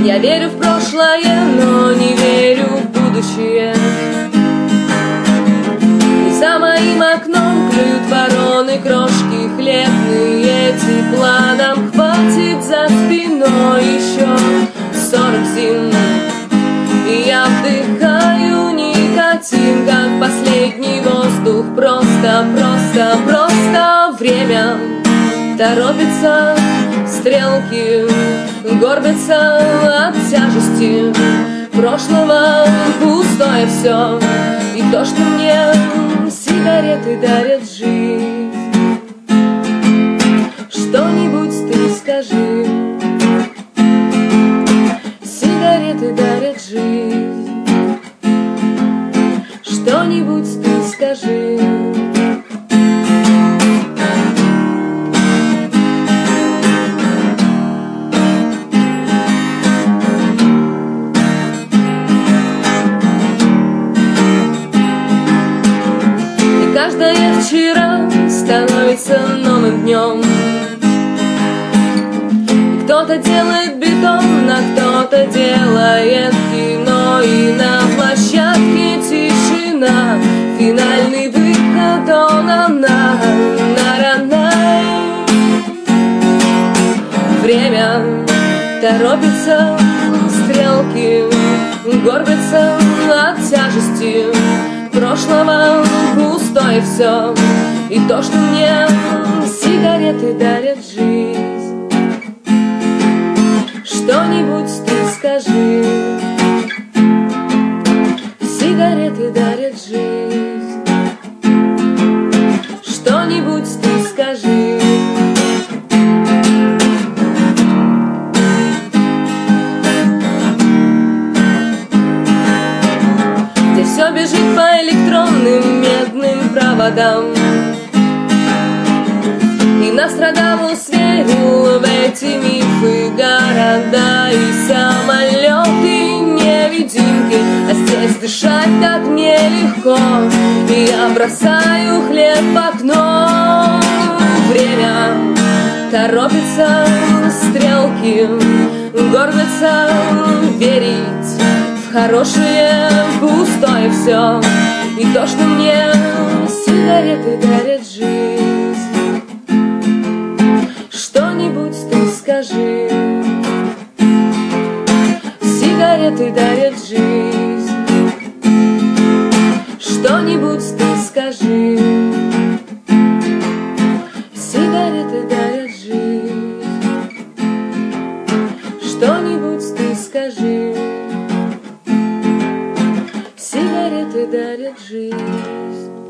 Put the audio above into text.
Я верю в прошлое, но не верю в будущее. И за моим окном клюют вороны крошки хлебные. Тепла нам хватит за спиной еще 40 зим. И я вдыхаю никотин, как последний воздух. Просто время торопится, стрелки горбятся от тяжести прошлого, пустое все. И то, что мне сигареты дарят жизнь. Что-нибудь ты скажи. Сигареты дарят жизнь. Что-нибудь ты скажи. Каждое вчера становится новым днем. Кто-то делает бетон, а кто-то делает кино. И на площадке тишина, финальный выход, она на Время торопится, стрелки горбятся от тяжести прошлого, пустое все. И то, что мне сигареты дарят жизнь. Что-нибудь ты скажи. Сигареты дарят жизнь. Что-нибудь ты скажи. Где все бежит по электронным медным проводам. И Нострадамус верил в эти мифы, города и самолеты, невидимки. А здесь дышать так мне легко, и я бросаю хлеб в окно. Время торопится, стрелки горбятся, верить в хорошее, пустое все. И то, что мне сигареты дарят жизнь. Что-нибудь ты скажи. Сигареты дарят жизнь. Что-нибудь ты скажи. Сигареты дарят жизнь. Что-нибудь ты скажи. Сигареты дарят жизнь.